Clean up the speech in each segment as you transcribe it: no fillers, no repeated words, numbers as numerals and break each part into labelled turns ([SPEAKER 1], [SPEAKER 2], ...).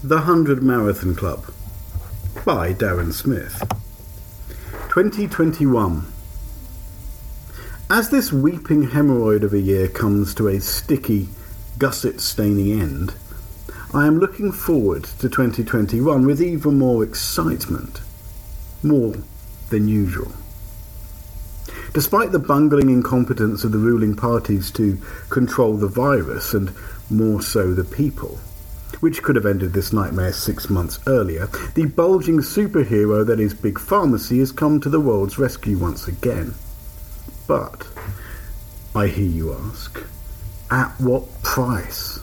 [SPEAKER 1] The 100 Marathon Club by Darren Smith. 2021. As this weeping hemorrhoid of a year comes to a sticky, gusset-staining end, I am looking forward to 2021 with even more excitement, more than usual. Despite the bungling incompetence of the ruling parties to control the virus, and more so the people, which could have ended this nightmare 6 months earlier, the bulging superhero that is Big Pharmacy has come to the world's rescue once again. But, I hear you ask, at what price?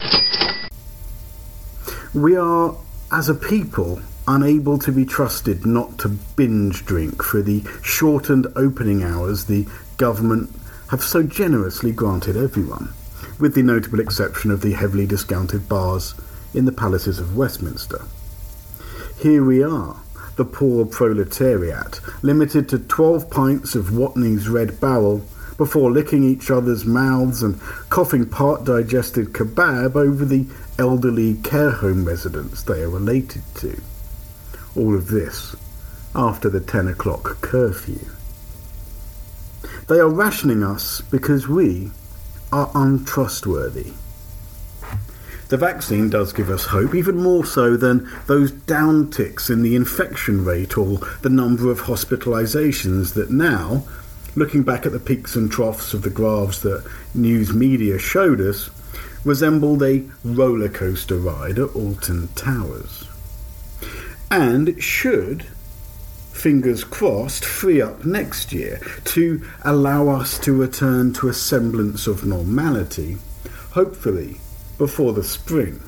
[SPEAKER 1] We are, as a people, unable to be trusted not to binge drink for the shortened opening hours the government have so generously granted everyone, with the notable exception of the heavily discounted bars in the palaces of Westminster. Here we are, the poor proletariat, limited to 12 pints of Watney's Red Barrel before licking each other's mouths and coughing part-digested kebab over the elderly care home residents they are related to. All of this after the 10 o'clock curfew. They are rationing us because we are untrustworthy. The vaccine does give us hope, even more so than those downticks in the infection rate or the number of hospitalisations that now, looking back at the peaks and troughs of the graphs that news media showed us, resembled a roller coaster ride at Alton Towers. And should, fingers crossed, free up next year to allow us to return to a semblance of normality, hopefully before the spring.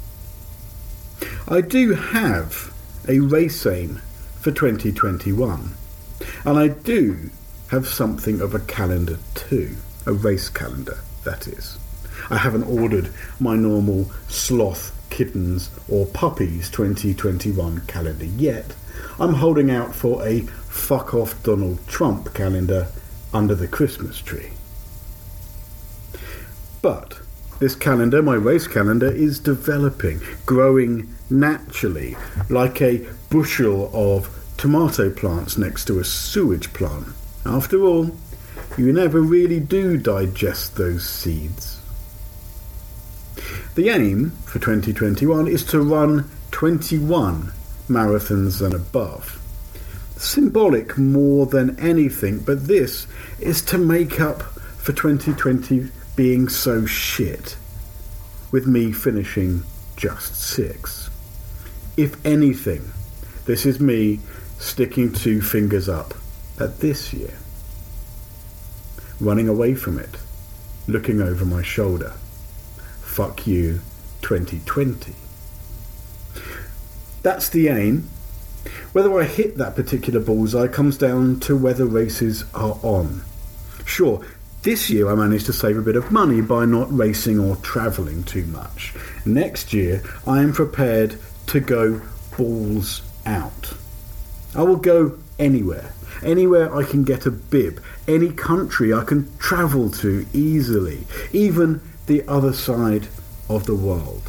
[SPEAKER 1] I do have a race aim for 2021, and I do have something of a calendar too, a race calendar, that is. I haven't ordered my normal sloth, kittens or puppies 2021 calendar yet. I'm holding out for a fuck off Donald Trump calendar under the Christmas tree. But this calendar, my race calendar, is developing, growing naturally, like a bushel of tomato plants next to a sewage plant. After all, you never really do digest those seeds. The aim for 2021 is to run 21 marathons and above. Symbolic more than anything, but this is to make up for 2020 being so shit, with me finishing just 6. If anything, this is me sticking 2 fingers up at this year, running away from it, looking over my shoulder. Fuck you, 2020. That's the aim. Whether I hit that particular bullseye comes down to whether races are on. Sure, this year I managed to save a bit of money by not racing or travelling too much. Next year I am prepared to go balls out. I will go anywhere. Anywhere I can get a bib. Any country I can travel to easily. Even the other side of the world.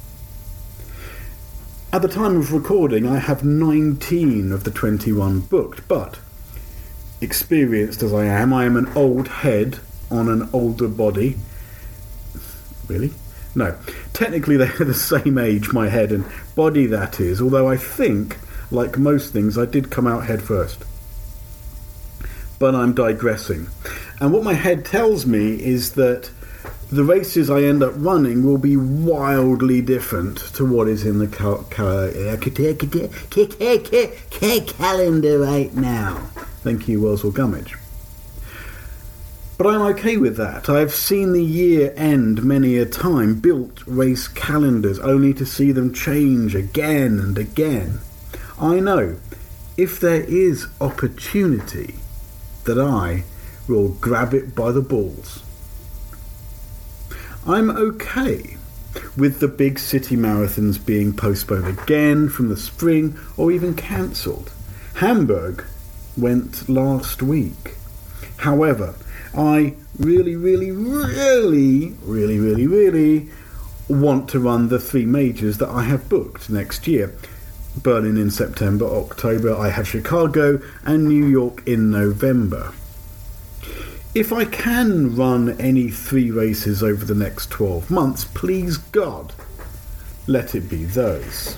[SPEAKER 1] At the time of recording, I have 19 of the 21 booked, but experienced as I am an old head on an older body. Really? No. Technically they're the same age, my head and body that is, although I think, like most things, I did come out head first. But I'm digressing. And what my head tells me is that the races I end up running will be wildly different to what is in the calendar right now. Thank you, Wurzel Gummidge. But I'm okay with that. I've seen the year end many a time, built race calendars only to see them change again and again. I know, if there is opportunity, that I will grab it by the balls. I'm okay with the big city marathons being postponed again from the spring or even cancelled. Hamburg went last week. However, I really want to run the 3 majors that I have booked next year. Berlin in September, October, I have Chicago, and New York in November. If I can run any 3 races over the next 12 months, please God, let it be those.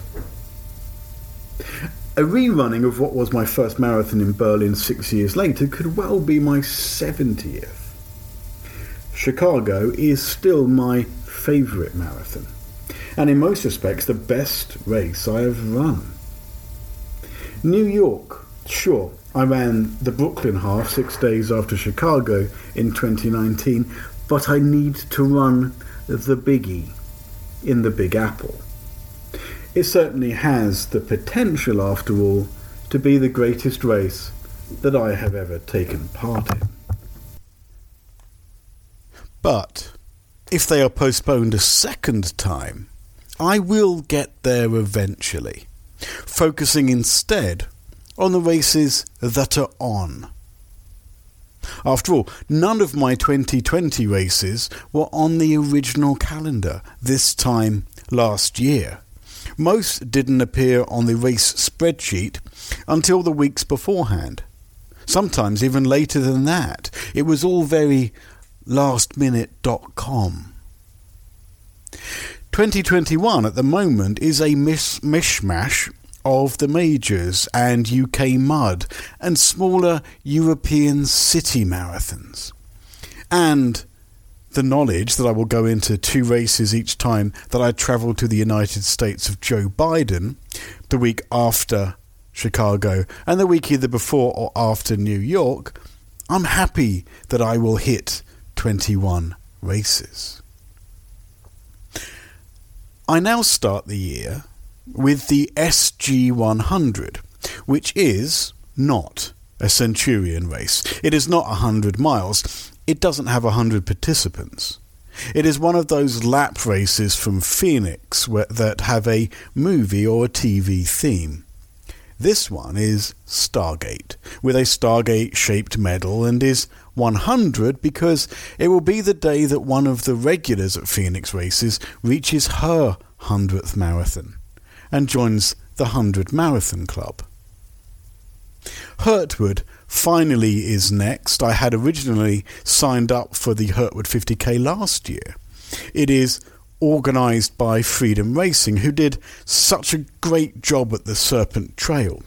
[SPEAKER 1] A rerunning of what was my first marathon in Berlin 6 years later could well be my 70th. Chicago is still my favourite marathon, and in most respects the best race I have run. New York, sure, I ran the Brooklyn half 6 days after Chicago in 2019, but I need to run the biggie in the Big Apple. It certainly has the potential, after all, to be the greatest race that I have ever taken part in.
[SPEAKER 2] But if they are postponed a second time, I will get there eventually, focusing instead on the races that are on. After all, none of my 2020 races were on the original calendar this time last year. Most didn't appear on the race spreadsheet until the weeks beforehand. Sometimes even later than that. It was all very lastminute.com. 2021 at the moment is a mishmash of the majors and UK mud and smaller European city marathons. And the knowledge that I will go into 2 races each time that I travel to the United States of Joe Biden, the week after Chicago and the week either before or after New York, I'm happy that I will hit 21 races. I now start the year with the SG100, which is not a Centurion race. It is not 100 miles. It doesn't have 100 participants. It is one of those lap races from Phoenix that have a movie or a TV theme. This one is Stargate, with a Stargate-shaped medal, and is 100 because it will be the day that one of the regulars at Phoenix races reaches her 100th marathon and joins the 100 Marathon Club. Hurtwood finally is next. I had originally signed up for the Hurtwood 50k last year. It is organised by Freedom Racing, who did such a great job at the Serpent Trail.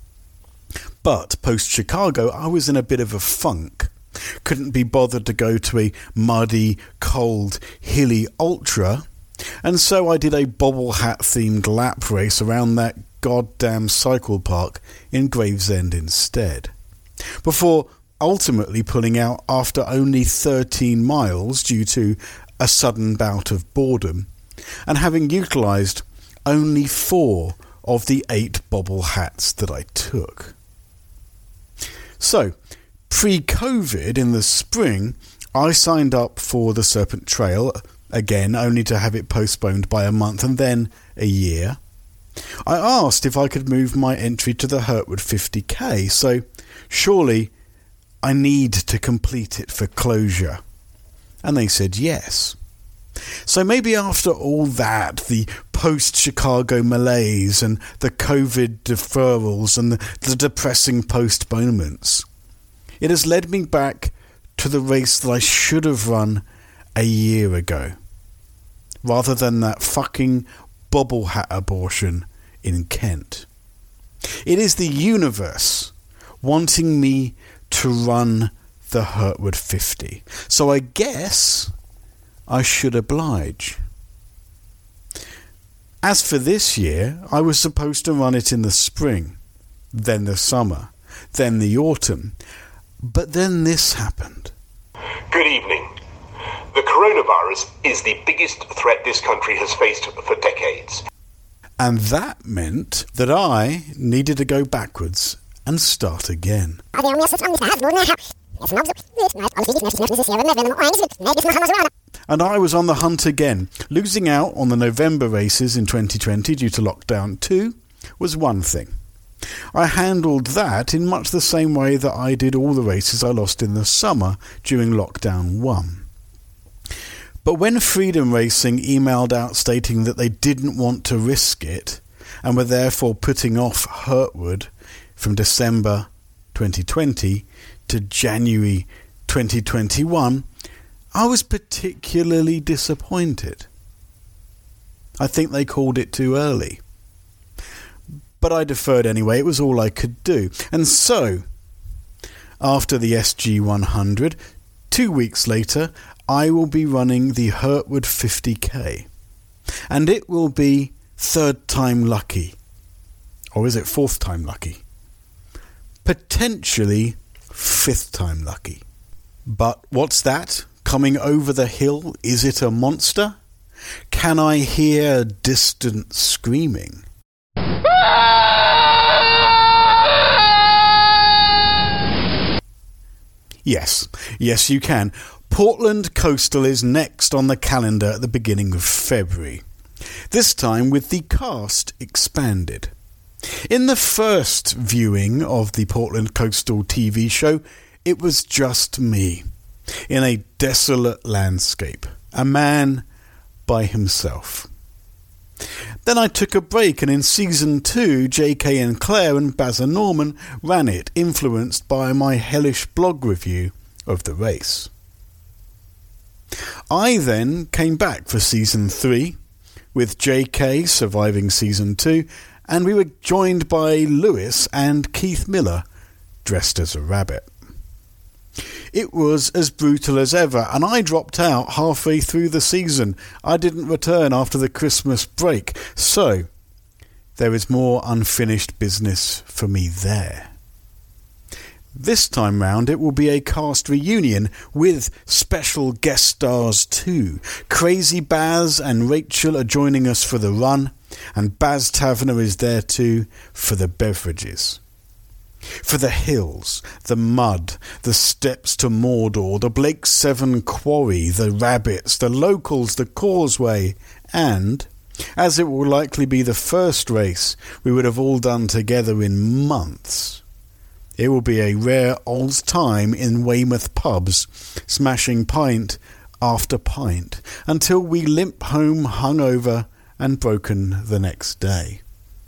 [SPEAKER 2] But post-Chicago, I was in a bit of a funk. Couldn't be bothered to go to a muddy, cold, hilly ultra, and so I did a bobble hat-themed lap race around that goddamn cycle park in Gravesend instead, before ultimately pulling out after only 13 miles due to a sudden bout of boredom, and having utilised only 4 of the 8 bobble hats that I took. So, pre-COVID in the spring, I signed up for the Serpent Trail, again only to have it postponed by a month and then a year. I asked if I could move my entry to the Hurtwood 50k, so surely I need to complete it for closure. And they said yes. So maybe after all that, the post-Chicago malaise and the COVID deferrals and the depressing postponements, it has led me back to the race that I should have run a year ago, rather than that fucking bobble hat abortion in Kent. It is the universe wanting me to run the Hurtwood 50, so I guess I should oblige. As for this year, I was supposed to run it in the spring, then the summer, then the autumn, but then this happened.
[SPEAKER 3] Good evening. The coronavirus is the biggest threat this country has faced for decades.
[SPEAKER 2] And that meant that I needed to go backwards and start again. And I was on the hunt again. Losing out on the November races in 2020 due to lockdown 2 was one thing. I handled that in much the same way that I did all the races I lost in the summer during lockdown 1. But when Freedom Racing emailed out stating that they didn't want to risk it and were therefore putting off Hurtwood from December 2020 to January 2021, I was particularly disappointed. I think they called it too early. But I deferred anyway, it was all I could do. And so, after the SG100, 2 weeks later, I will be running the Hurtwood 50k. And it will be third time lucky. Or is it fourth time lucky? Potentially fifth time lucky. But what's that? Coming over the hill? Is it a monster? Can I hear distant screaming? Yes you can. Portland Coastal is next on the calendar at the beginning of February. This time with the cast expanded. In the first viewing of the Portland Coastal TV show, it was just me, in a desolate landscape, a man by himself. Then I took a break, and in Season 2, JK and Claire and Bazza Norman ran it, influenced by my hellish blog review of the race. I then came back for Season 3, with JK surviving Season 2, and we were joined by Lewis and Keith Miller, dressed as a rabbit. It was as brutal as ever, and I dropped out halfway through the season. I didn't return after the Christmas break, so there is more unfinished business for me there. This time round it will be a cast reunion with special guest stars too. Crazy Baz and Rachel are joining us for the run, and Baz Taverner is there too for the beverages. For the hills, the mud, the steps to Mordor, the Blake 7 quarry, the rabbits, the locals, the causeway, and, as it will likely be the first race we would have all done together in months, it will be a rare old time in Weymouth pubs, smashing pint after pint, until we limp home hungover and broken the next day.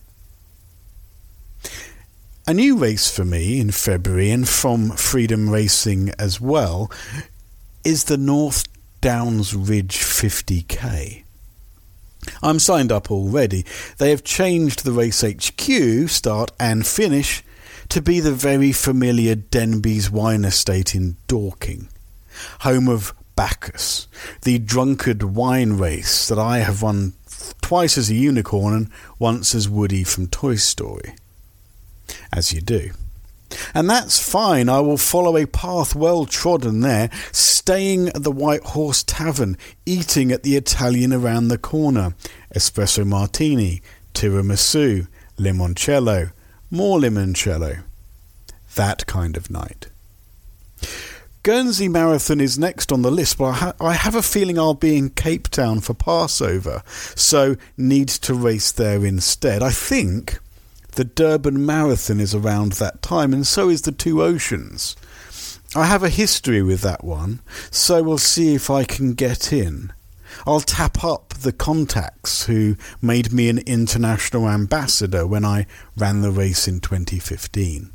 [SPEAKER 2] A new race for me in February, and from Freedom Racing as well, is the North Downs Ridge 50k. I'm signed up already. They have changed the race HQ, start and finish, to be the very familiar Denby's Wine Estate in Dorking, home of Bacchus, the drunkard wine race that I have run twice as a unicorn and once as Woody from Toy Story. As you do. And that's fine. I will follow a path well trodden there, staying at the White Horse Tavern, eating at the Italian around the corner, espresso martini, tiramisu, limoncello, more limoncello. That kind of night. Guernsey Marathon is next on the list, but I have a feeling I'll be in Cape Town for Passover, so need to race there instead. I think the Durban Marathon is around that time, and so is the Two Oceans. I have a history with that one, so we'll see if I can get in. I'll tap up the contacts who made me an international ambassador when I ran the race in 2015.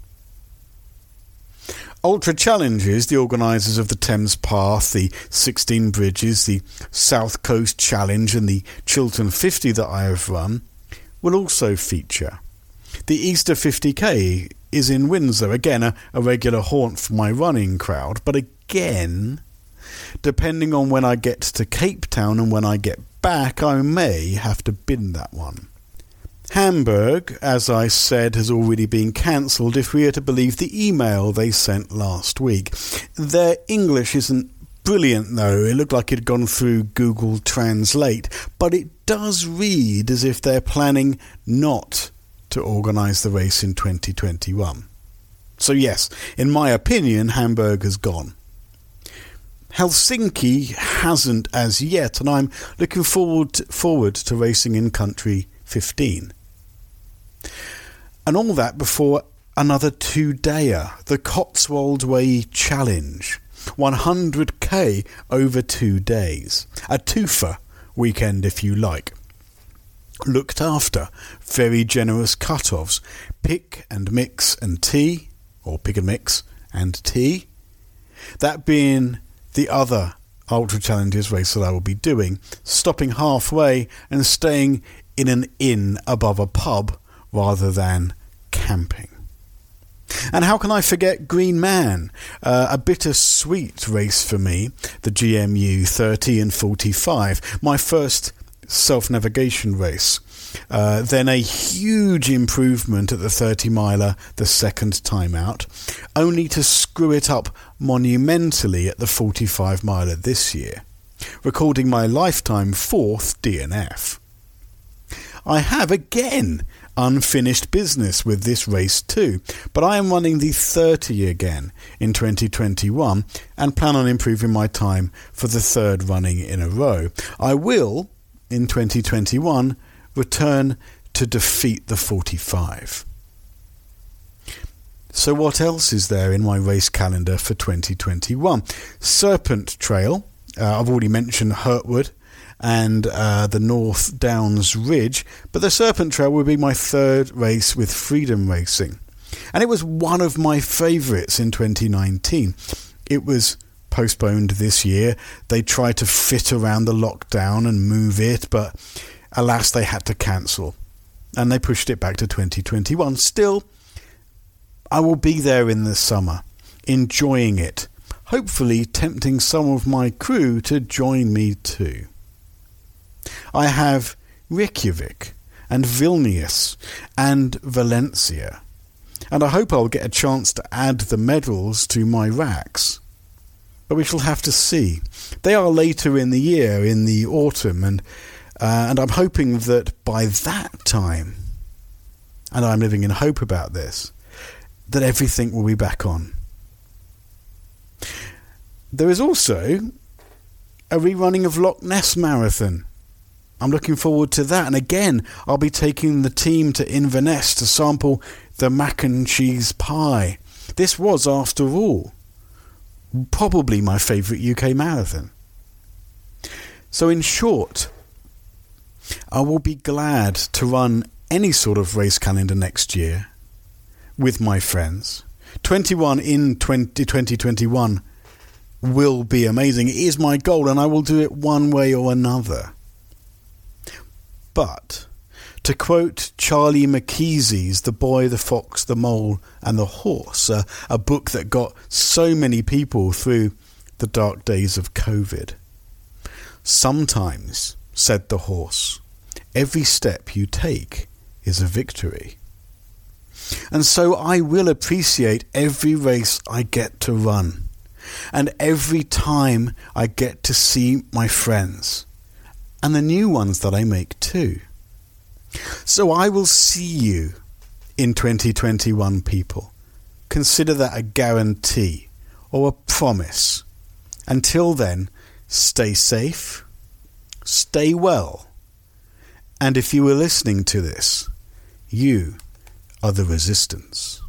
[SPEAKER 2] Ultra Challenges, the organisers of the Thames Path, the 16 Bridges, the South Coast Challenge and the Chiltern 50 that I have run, will also feature. The Easter 50k is in Windsor, again a regular haunt for my running crowd, but again, depending on when I get to Cape Town and when I get back, I may have to bin that one. Hamburg, as I said, has already been cancelled if we are to believe the email they sent last week. Their English isn't brilliant though, it looked like it had gone through Google Translate, but it does read as if they're planning not to organise the race in 2021. So yes, in my opinion, Hamburg has gone. Helsinki hasn't as yet, and I'm looking forward to racing in Country 15. And all that before another two-dayer, the Cotswold Way Challenge. 100k over 2 days. A twofer weekend if you like. Looked after, very generous cut-offs, pick and mix and tea, or pick and mix and tea. That being the other Ultra Challenges race that I will be doing, stopping halfway and staying in an inn above a pub rather than camping. And how can I forget Green Man, a bittersweet race for me, the GMU 30 and 45, my first self-navigation race. Then a huge improvement at the 30 miler the second time out, only to screw it up monumentally at the 45 miler this year, recording my lifetime 4th DNF. I have again unfinished business with this race too, but I am running the 30 again in 2021 and plan on improving my time for the third running in a row. I will, in 2021, return to defeat the 45. So what else is there in my race calendar for 2021? Serpent Trail, I've already mentioned Hurtwood and the North Downs Ridge, but the Serpent Trail will be my third race with Freedom Racing. And it was one of my favourites in 2019. It was postponed this year. They tried to fit around the lockdown and move it, but alas, they had to cancel. And they pushed it back to 2021. Still, I will be there in the summer, enjoying it, hopefully tempting some of my crew to join me too. I have Reykjavik and Vilnius and Valencia, and I hope I'll get a chance to add the medals to my racks. But we shall have to see. They are later in the year, in the autumn, and I'm hoping that by that time, and I'm living in hope about this, that everything will be back on. There is also a rerunning of Loch Ness Marathon. I'm looking forward to that, and again I'll be taking the team to Inverness to sample the mac and cheese pie. This was, after all, probably my favourite UK marathon. So in short, I will be glad to run any sort of race calendar next year with my friends. 21 in 2021 will be amazing. It is my goal, and I will do it one way or another. But, to quote Charlie McKeesy's The Boy, the Fox, the Mole and the Horse, a book that got so many people through the dark days of COVID, sometimes, said the horse, every step you take is a victory. And so I will appreciate every race I get to run, and every time I get to see my friends, and the new ones that I make too. So I will see you in 2021, people. Consider that a guarantee or a promise. Until then, stay safe, stay well, and if you were listening to this, you are the resistance.